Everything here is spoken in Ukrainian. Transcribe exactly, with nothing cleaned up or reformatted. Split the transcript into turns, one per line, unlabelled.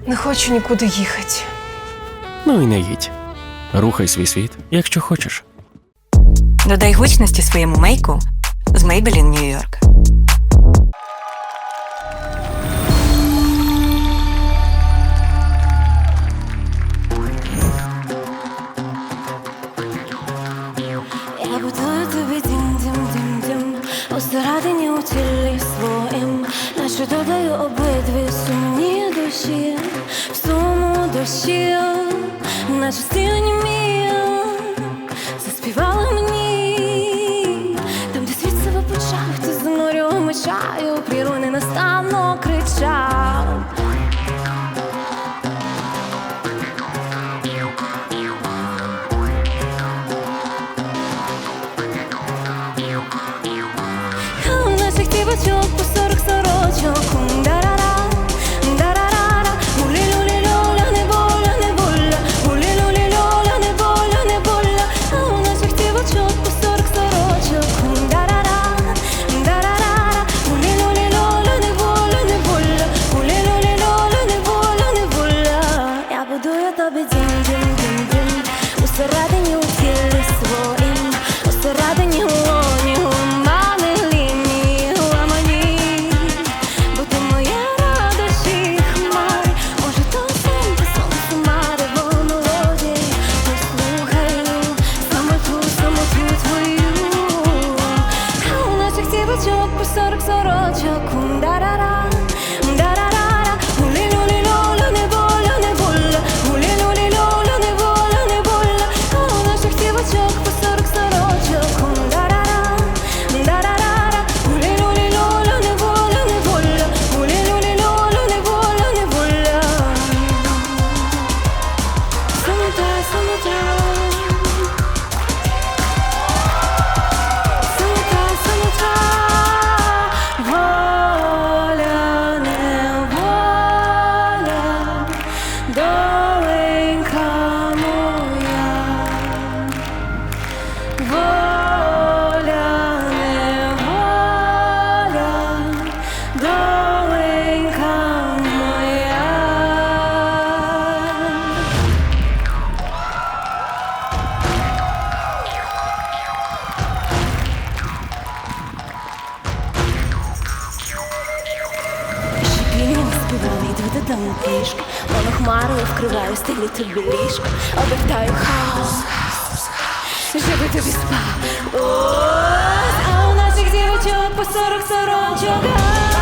Не хочу нікуди їхати.
Ну і не їдь. Рухай свій світ, якщо хочеш.
Додай гучності своєму мейку з Maybelline New York.
Я будую тобі дім-дім-дім-дім усередині у тілі своїм, наче додаю обидві сумні душі, в суму душі, наче стіни німі заспівали мені, там, де світ себе почав, ти з морю мечаю, прірву ненастанно кричав. По сорок сорочок, дарара, дарара, гулі-лулі-лоля, не боля, не боля, гулі-лулі-лоля, не боля, не боля. А у наших дівочок по сорок сорочок, дарара, дарара, гулі-лулі-лоля, не боля, не боля, гулі-лулі-лоля, не боля, не боля. Я будую тобі дім-дім-дім-дім усередині у тілі своїм, усередині лоні. По сорок сорочок, дарара, дарара, гулі-лулі-лоля, не боля, не боля, гулі-лулі-лоля, не боля, не боля. А у наших дівочок по сорок сорочок, дарара, дарара, гулі-лулі-лоля, не боля, не боля, гулі-лулі-лоля, не боля, не боля. Самота, самота. Йду додому пішки, воно хмарою вкриваю, стелі тобі ліжко, обертаю хаос, щоби тобі спав. А у наших дівочок по сорок сорочок.